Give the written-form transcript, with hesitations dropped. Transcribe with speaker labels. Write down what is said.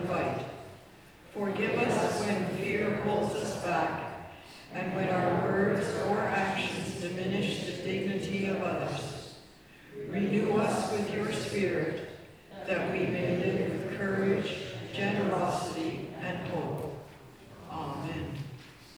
Speaker 1: fight. Forgive us when fear holds us back, and when our words or actions diminish the dignity of others. Renew us with your Spirit, that we may live with courage, generosity, and hope.